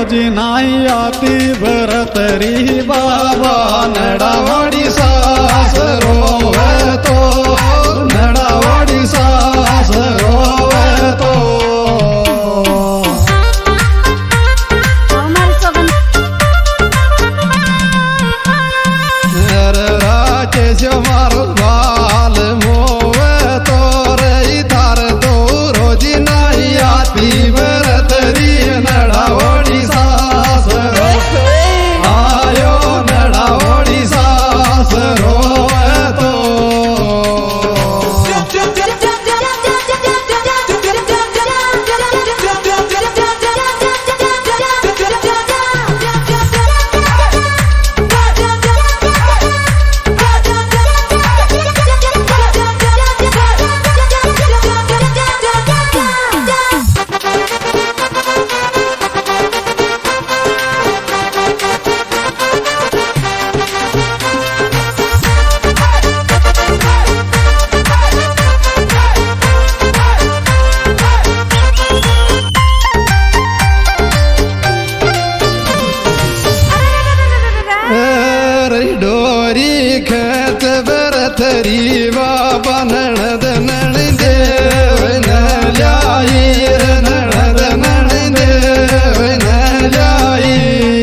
रोजी नाही आती भरतरी बाबा नडावाडी सास रोवतो नडावाडी सास रोवतो मारो बाल मोवतो रे तार दो रोजी नाही आती भरतरी नडावाडी सास आयो नडावाडी सास रोवतो डोरी खेत भरतरी बाबा नणद नणदेव न ल्याई नणद नणदेव न ल्याई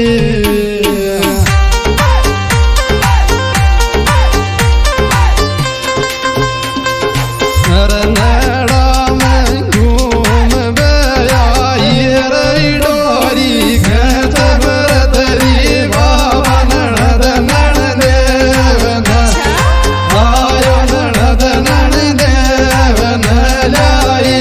नड़ा में घूम बयाई रे डोरी खेत भरतरी बाबा नणद नणदेव न आयो नणद नणदेव न ल्याई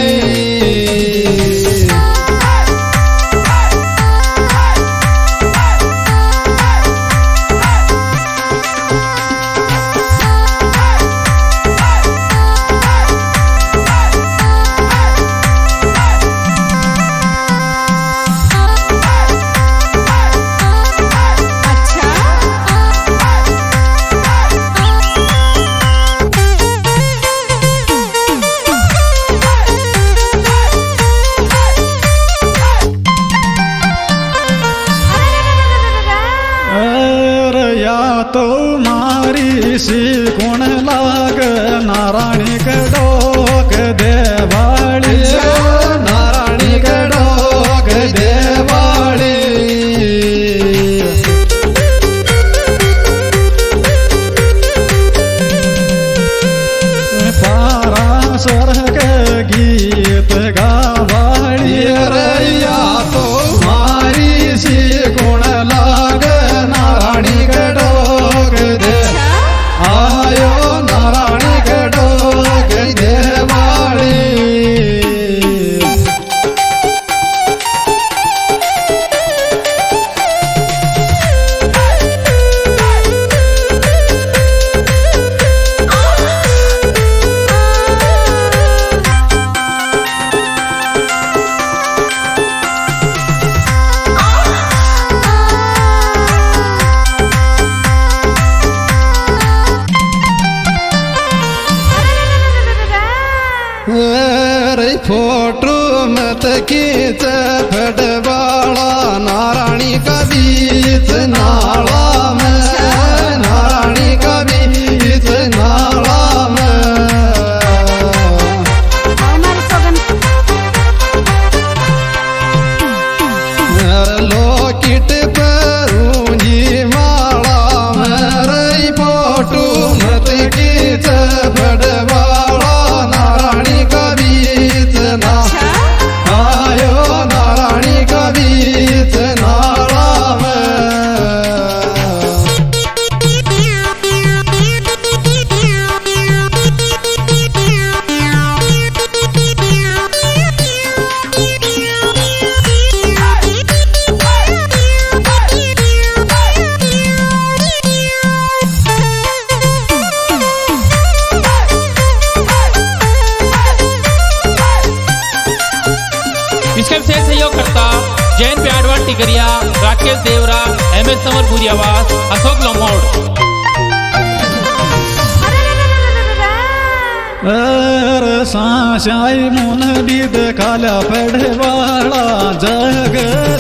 तो मारी सी गुण लाग नारायणी कडोक देवाळी नारायणी कडोक देवाळी पारा स्वर्ग गीत गावाळी रैया तो मारी सी गुण लाग नारायणी कडोक दे आयो नारायणी कडोक देवाळी फोटो मत खींच फडवाला नारायणी का बीच नाला में नारायणी का बीच नाला में लोकिट परूंजी माला में रही फोटो मत खींच फडवाला नारायणी का बीच ना आयो नारायणी का बीच नाला में इसके विशेष सहयोगकर्ता जैन प्याडवाल टिकरिया, राकेश देवरा, MS समरपुरी आवास, अशोक लमोड़। साशाई मुन बिद काला पड़वाला जग